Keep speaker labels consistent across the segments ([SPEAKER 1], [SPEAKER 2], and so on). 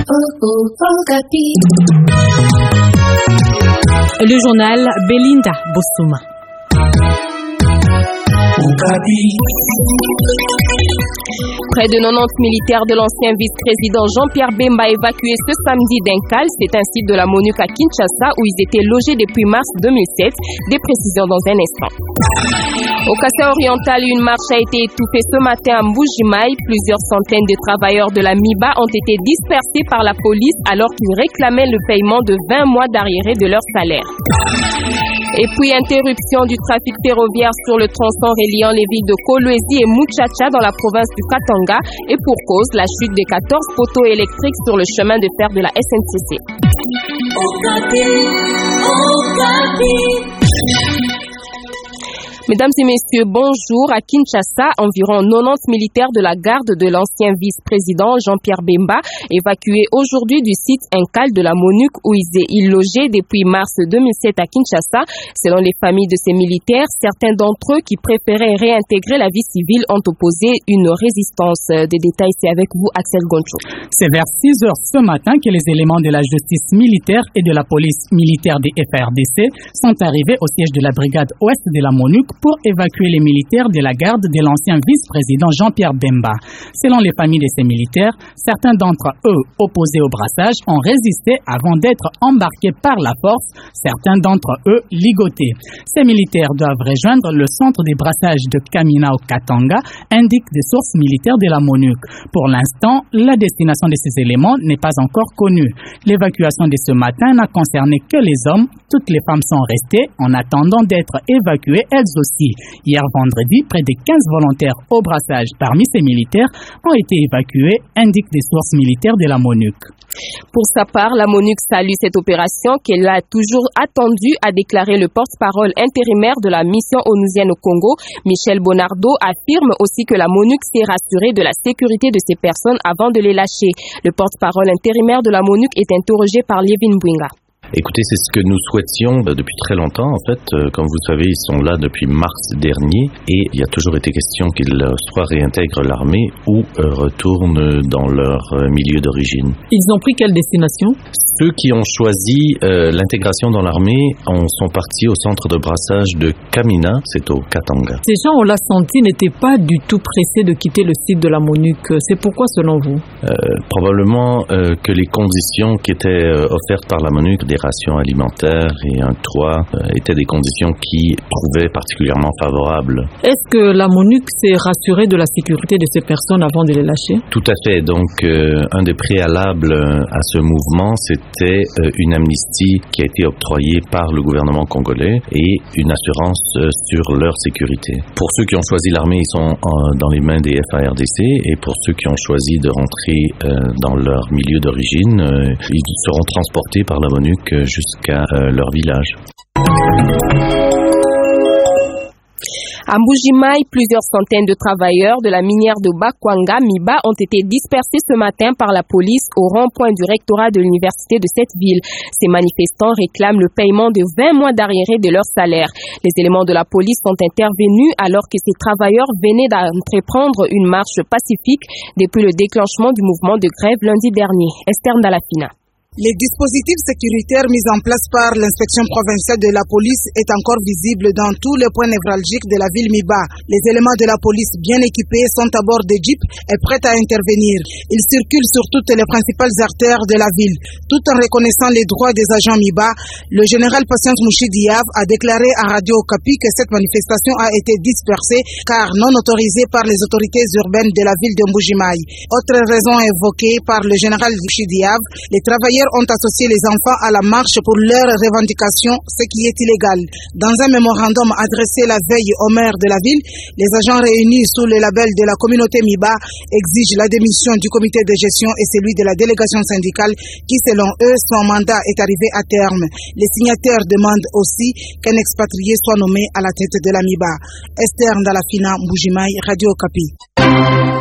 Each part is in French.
[SPEAKER 1] Le journal Belinda Bossouma.
[SPEAKER 2] Près de 90 militaires de l'ancien vice-président Jean-Pierre Bemba évacués ce samedi d'Inkal, c'est un site de la MONUC à Kinshasa où ils étaient logés depuis mars 2007. Des précisions dans un instant. Au Kassai oriental, une marche a été étouffée ce matin à Mbuji-Mayi. Plusieurs centaines de travailleurs de la MIBA ont été dispersés par la police alors qu'ils réclamaient le paiement de 20 mois d'arriérés de leur salaire. Et puis interruption du trafic ferroviaire sur le tronçon reliant les villes de Kolwezi et Muchacha dans la province du Katanga et pour cause la chute de 14 poteaux électriques sur le chemin de fer de la SNCC. Mesdames et messieurs, bonjour. À Kinshasa, environ 90 militaires de la garde de l'ancien vice-président Jean-Pierre Bemba évacués aujourd'hui du site Inkal de la MONUC où ils logeaient depuis mars 2007 à Kinshasa. Selon les familles de ces militaires, certains d'entre eux qui préféraient réintégrer la vie civile ont opposé une résistance. Des détails, c'est avec vous, Axel Goncho.
[SPEAKER 3] C'est vers 6 heures ce matin que les éléments de la justice militaire et de la police militaire des FARDC sont arrivés au siège de la brigade ouest de la MONUC pour évacuer les militaires de la garde de l'ancien vice-président Jean-Pierre Bemba. Selon les familles de ces militaires, certains d'entre eux opposés au brassage ont résisté avant d'être embarqués par la force, certains d'entre eux ligotés. Ces militaires doivent rejoindre le centre de brassage de Kamina au Katanga, indiquent des sources militaires de la MONUC. Pour l'instant, la destination de ces éléments n'est pas encore connue. L'évacuation de ce matin n'a concerné que les hommes. Toutes les femmes sont restées en attendant d'être évacuées elles aussi. Hier vendredi, près de 15 volontaires au brassage parmi ces militaires ont été évacués, indiquent des sources militaires de la MONUC.
[SPEAKER 2] Pour sa part, la MONUC salue cette opération qu'elle a toujours attendue, a déclaré le porte-parole intérimaire de la mission onusienne au Congo. Michel Bonardo affirme aussi que la MONUC s'est rassurée de la sécurité de ces personnes avant de les lâcher. Le porte-parole intérimaire de la MONUC est interrogé par Lievin Bwinga.
[SPEAKER 4] Écoutez, c'est ce que nous souhaitions depuis très longtemps. En fait, comme vous savez, ils sont là depuis mars dernier et il a toujours été question qu'ils soit réintègrent l'armée ou retournent dans leur milieu d'origine.
[SPEAKER 1] Ils ont pris quelle destination ?
[SPEAKER 4] Ceux qui ont choisi l'intégration dans l'armée sont partis au centre de brassage de Kamina, c'est au Katanga.
[SPEAKER 1] Ces gens, on l'a senti, n'étaient pas du tout pressés de quitter le site de la MONUC. C'est pourquoi, selon vous ?
[SPEAKER 4] Probablement que les conditions qui étaient offertes par la MONUC, des rations alimentaires et un toit, étaient des conditions qui trouvaient particulièrement favorables.
[SPEAKER 1] Est-ce que la MONUC s'est rassurée de la sécurité de ces personnes avant de les lâcher ?
[SPEAKER 4] Tout à fait. Donc, un des préalables à ce mouvement, c'était une amnistie qui a été octroyée par le gouvernement congolais et une assurance sur leur sécurité. Pour ceux qui ont choisi l'armée, ils sont dans les mains des FARDC et pour ceux qui ont choisi de rentrer dans leur milieu d'origine, ils seront transportés par la MONUC jusqu'à leur village.
[SPEAKER 2] À Mbuji-Mayi, plusieurs centaines de travailleurs de la minière de Bakwanga, MIBA, ont été dispersés ce matin par la police au rond-point du rectorat de l'université de cette ville. Ces manifestants réclament le paiement de 20 mois d'arriérés de leur salaire. Les éléments de la police sont intervenus alors que ces travailleurs venaient d'entreprendre une marche pacifique depuis le déclenchement du mouvement de grève lundi dernier. Esther Ndalafina.
[SPEAKER 5] Les dispositifs sécuritaires mis en place par l'inspection provinciale de la police est encore visible dans tous les points névralgiques de la ville MIBA. Les éléments de la police bien équipés sont à bord de jeeps et prêts à intervenir. Ils circulent sur toutes les principales artères de la ville. Tout en reconnaissant les droits des agents MIBA, le général Patience Mouchidiav a déclaré à Radio Okapi que cette manifestation a été dispersée car non autorisée par les autorités urbaines de la ville de Mbuji-Mayi. Autre raison évoquée par le général Mouchidiav, les travailleurs ont associé les enfants à la marche pour leurs revendications, ce qui est illégal. Dans un mémorandum adressé la veille au maire de la ville, les agents réunis sous le label de la communauté MIBA exigent la démission du comité de gestion et celui de la délégation syndicale qui, selon eux, son mandat est arrivé à terme. Les signataires demandent aussi qu'un expatrié soit nommé à la tête de la MIBA. Esther Ndalafina, Mbuji-Mayi, Radio Okapi.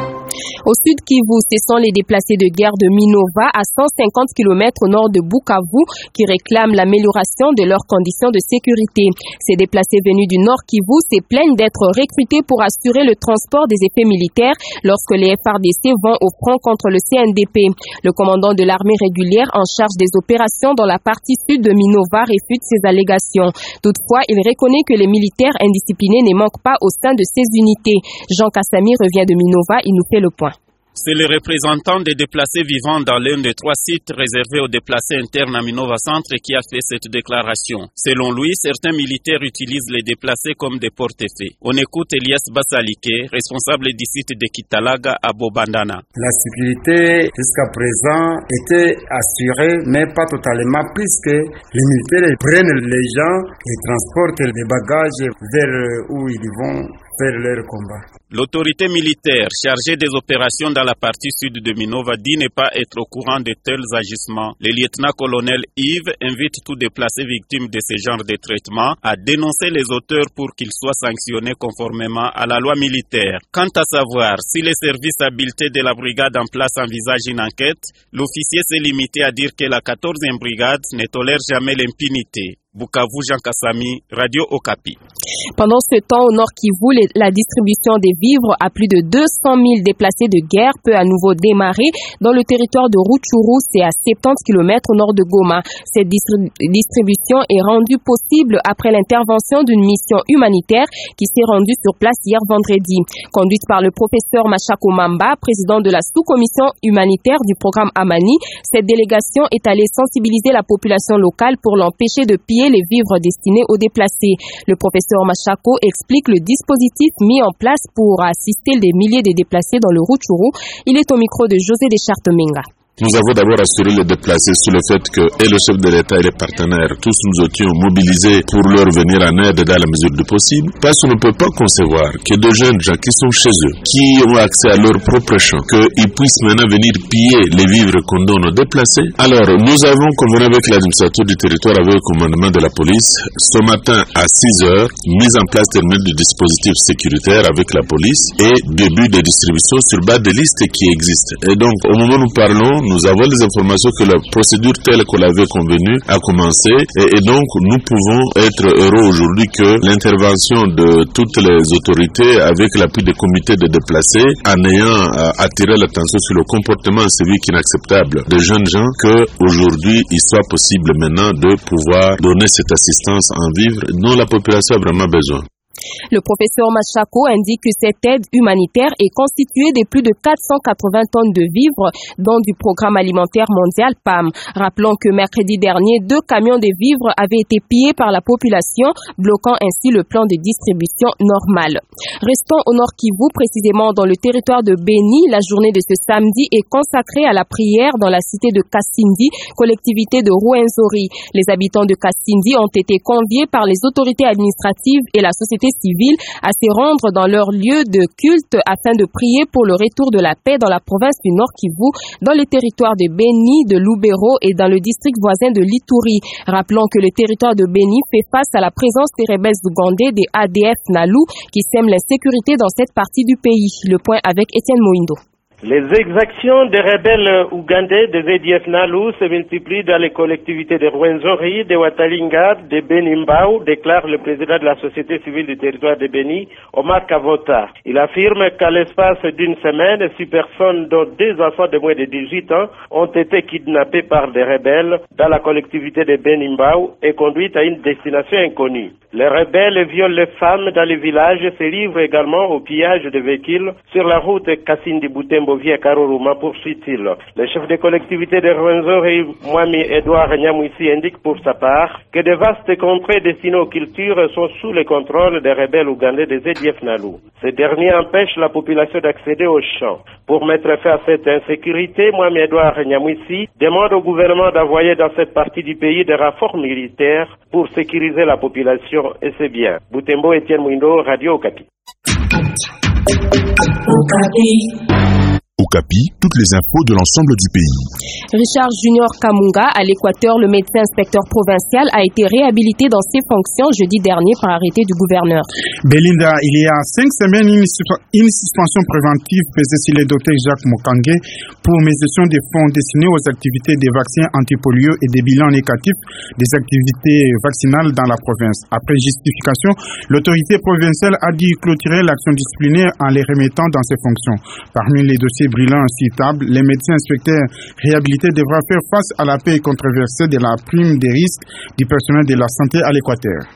[SPEAKER 2] Au sud Kivu, ce sont les déplacés de guerre de Minova à 150 km au nord de Bukavu qui réclament l'amélioration de leurs conditions de sécurité. Ces déplacés venus du nord Kivu se plaignent d'être recrutés pour assurer le transport des effets militaires lorsque les FARDC vont au front contre le CNDP. Le commandant de l'armée régulière en charge des opérations dans la partie sud de Minova réfute ces allégations. Toutefois, il reconnaît que les militaires indisciplinés ne manquent pas au sein de ces unités. Jean Kassami revient de Minova, il nous fait le point.
[SPEAKER 6] C'est le représentant des déplacés vivant dans l'un des 3 sites réservés aux déplacés internes à Minova Centre qui a fait cette déclaration. Selon lui, certains militaires utilisent les déplacés comme des porte-effets. On écoute Elias Basalike, responsable du site de Kitalaga à Bobandana.
[SPEAKER 7] La sécurité jusqu'à présent était assurée, mais pas totalement, puisque les militaires prennent les gens et transportent les bagages vers où ils vont faire leur combat.
[SPEAKER 6] L'autorité militaire chargée des opérations dans la partie sud de Minova dit ne pas être au courant de tels agissements. Le lieutenant-colonel Yves invite tout déplacé victime de ce genre de traitement à dénoncer les auteurs pour qu'ils soient sanctionnés conformément à la loi militaire. Quant à savoir si les services habiletés de la brigade en place envisagent une enquête, l'officier s'est limité à dire que la 14e brigade ne tolère jamais l'impunité. Bukavu, Jean Kassami, Radio Okapi.
[SPEAKER 2] Pendant ce temps, au nord Kivu, la distribution des vivres à plus de 200 000 déplacés de guerre peut à nouveau démarrer dans le territoire de Rutshuru, c'est à 70 km au nord de Goma. Cette distribution est rendue possible après l'intervention d'une mission humanitaire qui s'est rendue sur place hier vendredi. Conduite par le professeur Machako Mamba, président de la sous-commission humanitaire du programme Amani, cette délégation est allée sensibiliser la population locale pour l'empêcher de piller les vivres destinés aux déplacés. Le professeur Machako explique le dispositif mis en place pour assister des milliers de déplacés dans le Rutshuru. Il est au micro de José Deschartes-Menga.
[SPEAKER 8] Nous avons d'abord assuré les déplacés sur le fait que et le chef de l'État et les partenaires, tous nous étions mobilisés pour leur venir en aide dans la mesure du possible, parce qu'on ne peut pas concevoir que de jeunes gens qui sont chez eux, qui ont accès à leur propre champ, qu'ils puissent maintenant venir piller les vivres qu'on donne aux déplacés. Alors, nous avons convenu avec l'administrateur du territoire, avec le commandement de la police, ce matin à 6 heures, mise en place du dispositif sécuritaire avec la police et début de distribution sur base des listes qui existent. Et donc, au moment où nous parlons, nous avons les informations que la procédure telle qu'on l'avait convenue a commencé et donc nous pouvons être heureux aujourd'hui que l'intervention de toutes les autorités avec l'appui des comités de déplacés en ayant attiré l'attention sur le comportement civique inacceptable des jeunes gens qu'aujourd'hui il soit possible maintenant de pouvoir donner cette assistance en vivre dont la population a vraiment besoin.
[SPEAKER 2] Le professeur Machako indique que cette aide humanitaire est constituée de plus de 480 tonnes de vivres, dont du Programme alimentaire mondial PAM. Rappelons que mercredi dernier, 2 camions de vivres avaient été pillés par la population, bloquant ainsi le plan de distribution normal. Restons au nord Kivu, précisément dans le territoire de Beni. La journée de ce samedi est consacrée à la prière dans la cité de Kasindi, collectivité de Rwenzori. Les habitants de Kasindi ont été conviés par les autorités administratives et la société civile à se rendre dans leur lieu de culte afin de prier pour le retour de la paix dans la province du Nord Kivu, dans les territoires de Beni, de Lubero et dans le district voisin de Lituri. Rappelons que le territoire de Beni fait face à la présence des rebelles ougandais des ADF Nalu qui sèment l'insécurité dans cette partie du pays. Le point avec Étienne Moindo.
[SPEAKER 9] Les exactions des rebelles ougandais des ADF Nalu se multiplient dans les collectivités de Rwenzori, de Watalinga, de Benimbau, déclare le président de la société civile du territoire de Beni, Omar Kavota. Il affirme qu'à l'espace d'une semaine, 6 personnes, dont 2 enfants de moins de 18 ans, ont été kidnappées par des rebelles dans la collectivité de Benimbau et conduites à une destination inconnue. Les rebelles violent les femmes dans les villages et se livrent également au pillage de véhicules sur la route Kasindi-Butembo via Karuruma, poursuit-il. Le chef de collectivité de Rwenzori, Mwami Edouard Nyamwisi, indique pour sa part que de vastes contrées destinées aux cultures sont sous le contrôle des rebelles ougandais des ADF Nalu. Ces derniers empêchent la population d'accéder aux champs. Pour mettre fin à cette insécurité, Mwami Edouard Nyamwisi demande au gouvernement d'envoyer dans cette partie du pays des renforts militaires pour sécuriser la population et ses biens. Butembo, Étienne Mwindo, Radio Okapi.
[SPEAKER 10] Okapi, toutes les infos de l'ensemble du pays.
[SPEAKER 2] Richard Junior Kamunga, à l'Équateur, le médecin inspecteur provincial, a été réhabilité dans ses fonctions jeudi dernier par arrêté du gouverneur.
[SPEAKER 11] Belinda, il y a 5 semaines, une suspension préventive pesait sur le docteur Jacques Mokangé pour mésusation des fonds destinés aux activités des vaccins anti-polio et des bilans négatifs des activités vaccinales dans la province. Après justification, l'autorité provinciale a dû clôturer l'action disciplinaire en les remettant dans ses fonctions. Parmi les dossiers brûlants citables, les médecins inspecteurs réhabilités devra faire face à la paie controversée de la prime des risques du personnel de la santé à l'Équateur.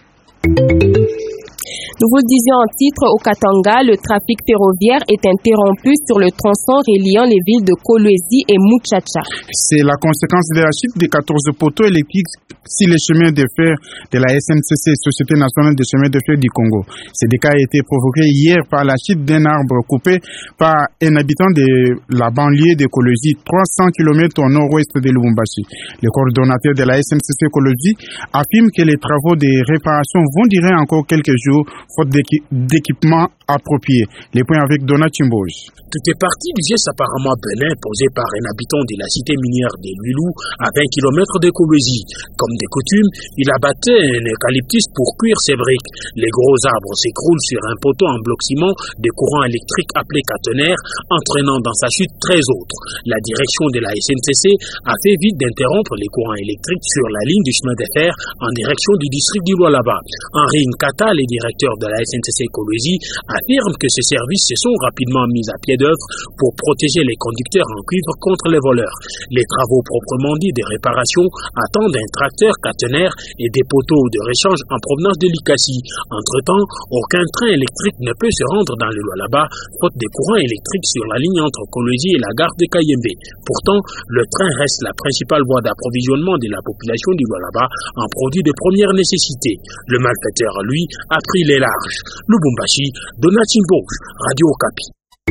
[SPEAKER 2] Nous vous le disions en titre, au Katanga, le trafic ferroviaire est interrompu sur le tronçon reliant les villes de Kolwezi et Muchacha.
[SPEAKER 11] C'est la conséquence de la chute des 14 poteaux électriques sur les chemins de fer de la SNCC, Société nationale des chemins de fer du Congo. Ce cas a été provoqué hier par la chute d'un arbre coupé par un habitant de la banlieue de Kolwezi, 300 km au nord-ouest de Lubumbashi. Le coordonnateur de la SNCC Kolwezi affirme que les travaux de réparation vont durer encore quelques jours, faute d'équipement approprié. Les points avec Donat Chimboj.
[SPEAKER 12] Tout est parti du geste apparemment bénin posé par un habitant de la cité minière de Lulou à 20 km de Kolwezi. Comme de coutume, il abattait un eucalyptus pour cuire ses briques. Les gros arbres s'écroulent sur un poteau en bloc ciment de courant électrique appelé caténaire, entraînant dans sa chute 13 autres. La direction de la SNCC a fait vite d'interrompre les courants électriques sur la ligne du chemin de fer en direction du district du Lualaba. Henri Nkata, le directeur de la SNCC Kolwezi, affirme que ces services se sont rapidement mis à pied d'œuvre pour protéger les conducteurs en cuivre contre les voleurs. Les travaux proprement dits de réparation attendent un tracteur caténaire et des poteaux de rechange en provenance de l'Ikasi. Entre-temps, aucun train électrique ne peut se rendre dans le Lualaba faute des courants électriques sur la ligne entre Kolwezi et la gare de Kayembe. Pourtant, le train reste la principale voie d'approvisionnement de la population du Lualaba en produits de première nécessité. Le malfaiteur, lui, a pris les larges. Lubumbashi, Donat Chimboj, Radio Okapi.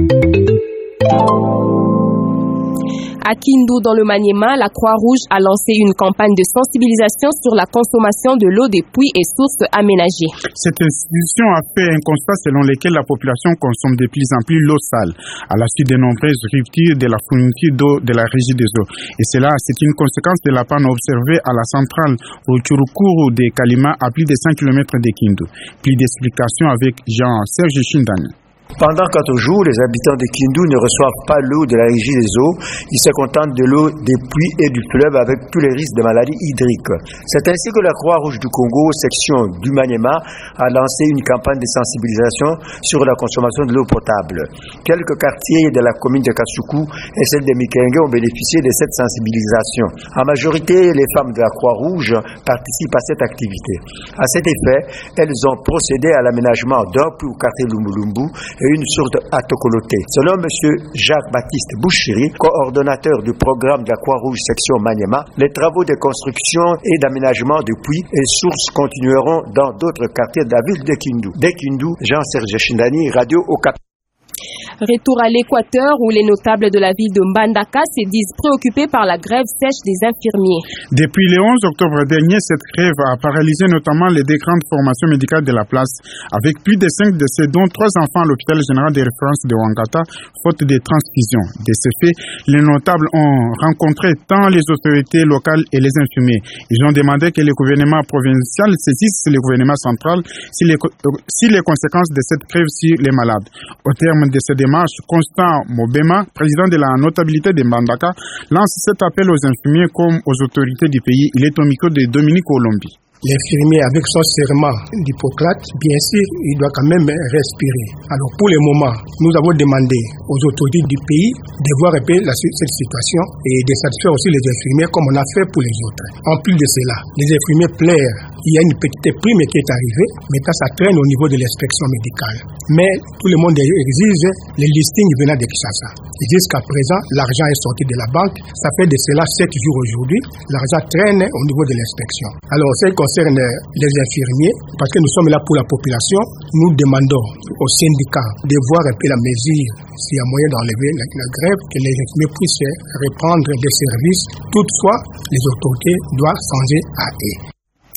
[SPEAKER 2] À Kindu, dans le Maniema, la Croix-Rouge a lancé une campagne de sensibilisation sur la consommation de l'eau des puits et sources aménagées.
[SPEAKER 11] Cette institution a fait un constat selon lequel la population consomme de plus en plus l'eau sale, à la suite de nombreuses ruptures de la fourniture d'eau de la régie des eaux. Et cela, c'est une conséquence de la panne observée à la centrale Ruchurukuru de Kalima à plus de 100 km de Kindu. Plus d'explications avec Jean-Serge Chindani.
[SPEAKER 13] Pendant 4 jours, les habitants de Kindu ne reçoivent pas l'eau de la régie des eaux. Ils se contentent de l'eau des puits et du fleuve avec tous les risques de maladies hydriques. C'est ainsi que la Croix-Rouge du Congo, section du Maniema, a lancé une campagne de sensibilisation sur la consommation de l'eau potable. Quelques quartiers de la commune de Kasuku et celle de Mikenge ont bénéficié de cette sensibilisation. En majorité, les femmes de la Croix-Rouge participent à cette activité. À cet effet, elles ont procédé à l'aménagement d'un puits au quartier Lumulumbu et une source à Tokoloté. Selon M. Jacques-Baptiste Bouchiri, coordonnateur du programme de la Croix-Rouge section Maniema, les travaux de construction et d'aménagement de puits et sources continueront dans d'autres quartiers de la ville de Kindu. De Kindu, Jean-Serge Chindani, Radio Okapi.
[SPEAKER 2] Retour à l'Équateur où les notables de la ville de Mbandaka se disent préoccupés par la grève sèche des infirmiers.
[SPEAKER 11] Depuis le 11 octobre dernier, cette grève a paralysé notamment les 2 grandes formations médicales de la place, avec plus de 5 décès, dont 3 enfants à l'hôpital général de référence de Wangata, faute de transfusion. De ce fait, les notables ont rencontré tant les autorités locales et les infirmiers. Ils ont demandé que le gouvernement provincial saisisse le gouvernement central sur les conséquences de cette grève sur les malades. Au terme de cette démarche, Constant Mobema, président de la notabilité de Mbandaka, lance cet appel aux infirmiers comme aux autorités du pays. Il est au micro de Dominique Olombi.
[SPEAKER 14] L'infirmier, avec son serment d'Hippocrate, bien sûr, il doit quand même respirer. Alors, pour le moment, nous avons demandé aux autorités du pays de voir un peu cette situation et de satisfaire aussi les infirmiers comme on a fait pour les autres. En plus de cela, les infirmiers pleurent. Il y a une petite prime qui est arrivée, mais ça traîne au niveau de l'inspection médicale. Mais tout le monde exige les listings venant de Kinshasa. Jusqu'à présent, l'argent est sorti de la banque. Ça fait de cela 7 jours aujourd'hui. L'argent traîne au niveau de l'inspection. Alors, ce qui concerne les infirmiers, parce que nous sommes là pour la population, nous demandons aux syndicats de voir un peu la mesure, s'il y a moyen d'enlever la grève, que les infirmiers puissent reprendre les services. Toutefois, les autorités doivent changer à eux.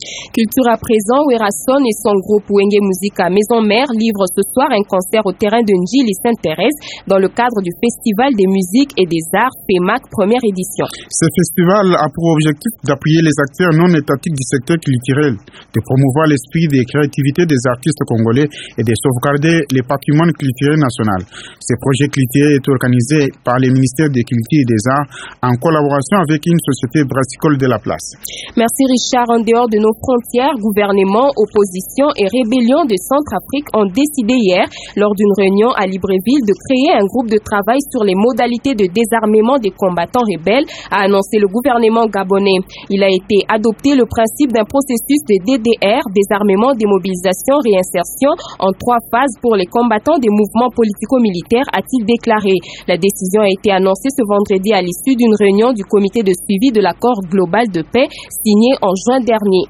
[SPEAKER 2] Culture à présent, Werason et son groupe Wenge Musica Maison Mère livrent ce soir un concert au terrain de Njili Sainte-Thérèse dans le cadre du Festival des musiques et des arts FEMAC première édition.
[SPEAKER 11] Ce festival a pour objectif d'appuyer les acteurs non étatiques du secteur culturel, de promouvoir l'esprit de créativité des artistes congolais et de sauvegarder les patrimoines culturels nationaux. Ce projet culturel est organisé par le ministère des Cultures et des Arts en collaboration avec une société brassicole de la place.
[SPEAKER 2] Merci Richard. En dehors de nos frontières, gouvernement, opposition et rébellion de Centrafrique ont décidé hier, lors d'une réunion à Libreville, de créer un groupe de travail sur les modalités de désarmement des combattants rebelles, a annoncé le gouvernement gabonais. Il a été adopté le principe d'un processus de DDR, désarmement, démobilisation, réinsertion, en 3 phases pour les combattants des mouvements politico-militaires, a-t-il déclaré. La décision a été annoncée ce vendredi à l'issue d'une réunion du comité de suivi de l'accord global de paix signé en juin dernier.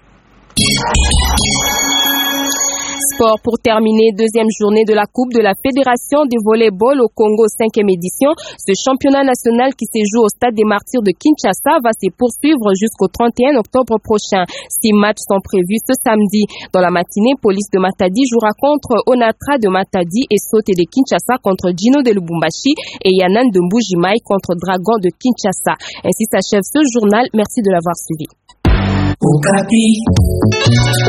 [SPEAKER 2] Sport pour terminer, deuxième journée de la Coupe de la Fédération de volleyball au Congo, 5e édition. Ce championnat national qui se joue au Stade des Martyrs de Kinshasa va se poursuivre jusqu'au 31 octobre prochain. 6 matchs sont prévus ce samedi. Dans la matinée, Police de Matadi jouera contre Onatra de Matadi et Sauté de Kinshasa contre Gino de Lubumbashi et Yanan de Mbujimai contre Dragon de Kinshasa. Ainsi s'achève ce journal. Merci de l'avoir suivi.